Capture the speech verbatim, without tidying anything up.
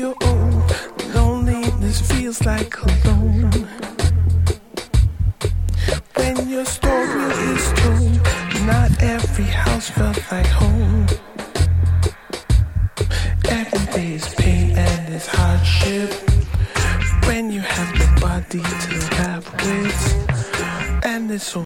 you're old, loneliness feels like alone. When your story is told, not every house felt like home. Every day is pain and it's hardship. When you have nobody to laugh with, and it's so